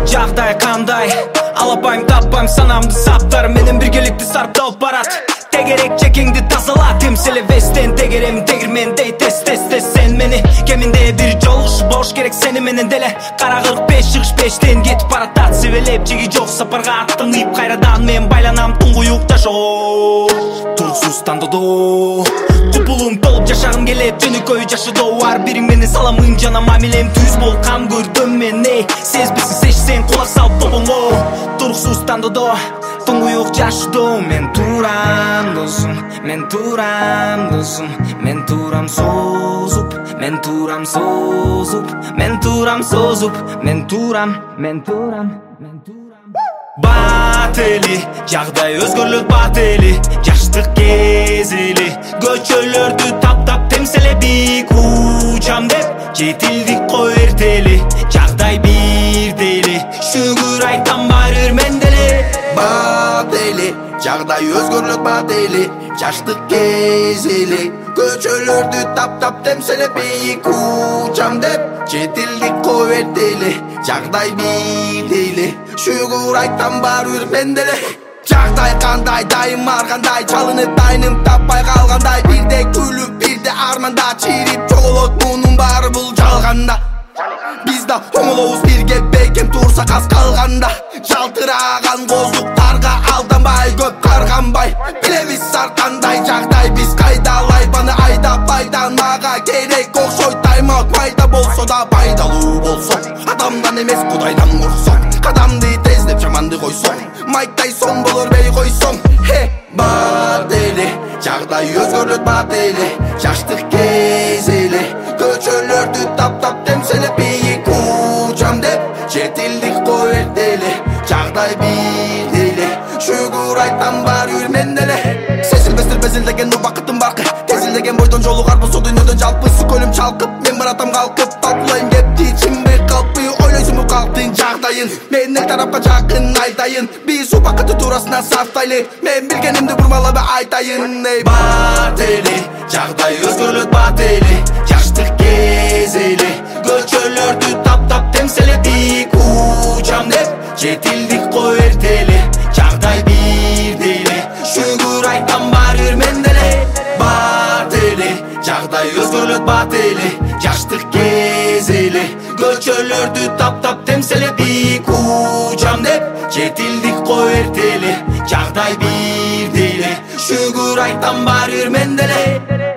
жагдай кандай? Алапайым таппайм санамды саптар менен биргеликти сарпталып барат. Тегерек чекеңди тазала, темселе вестен тегерем тегирмендей тез сен мени кеминде бир жолугуш бош керек сени менен деле. Кара 45 чыгыш 5тен кетип баратат, севелеп жеги жок сапарга аттанып кайрадан мен байланам туңгуюк жашоо. Туруксуз тандоодо купулум толуп жашагым келет, жөнөкөй жашоодо ар бириң менен саламын жана мамилем түз бол кам көрдүм мен сезбесин сечсең кулак салып тобоңго. Туруксуз тандоодо туңгуюк жашоодо мен турам досум, мен турам досум, мен турам созуп, мен турам созуп, мен турам созуп, мен турам. Бат эли, жагдай өзгөрүлөт бат эли, жаштык кез эли, көчөлөрдү таптап темселебик учам деп, жетилдик кой эртели, жагдай бир дели, шүгүр айтам бар үрмен деле. Бат эли, жагдай өзгөрүлөт бат эли, жаштык кез эли, көчөлөрдү таптап темселебик учам деп, жетилдик кой эртели, жагдай бир дели, шүгүр айтам бар үрмен деле. Жагдай кандай, дайым аргандай, чалынып дайным таппай калгандай, бирде күлүп бирде арманда, чирип жоголот мунун баары бул жалганда. Биз да оңолобуз бирге бекем турса каз калганда, жалтыраган козуктарга алданбай көп карганбай, билебиз ар кандай жагдай биз кайдалай баны айдап пайдан мага керек окшойт. Тайм-аут майда болсо да пайдалуу болсо, адамдан эмес кудайдан курсоң, кадамды тездеп жаманды койсоң, майтай сон болорбей койсоң. Бат эли, жагдай өзгөрүлөт бат эли, жаштык кез эли, көчөлөрдү таптап темселеп бийик учам деп, жетилдик кой эртели, жагдай бир дели, шүгүр айтам бар үрмен деле. Сезилбестир безилдеген убакыттын баркы, тезилдеген бойдон жолугар болсо дүйнөдөн жалпы көлүм чалкып, мен баратам калкып талкуулайм кепти чимби калпы, ойлойсуңбу калктын жагдайын, мен эл тарапка жакын айтайын, биз убакытты туурасынан сафтайлы, мен билгенимди бурмалап айтайын. Бат эли, жагдай өзгөрүлөт бат эли, жаштык кез эли, көчөлөрдү таптап темселебик учам деп, жетилдик кой эртели, жагдай бир дели, шүгүр айтам бар үрмен деле. Бат эли, жагдай өзгөрүлөт бат эли, жаштык кез эли, көчөлөрдү таптап темселебик учам деп, жетилдик кой эртели, жагдай бир дели, шүгүр айтам бар үрмен деле.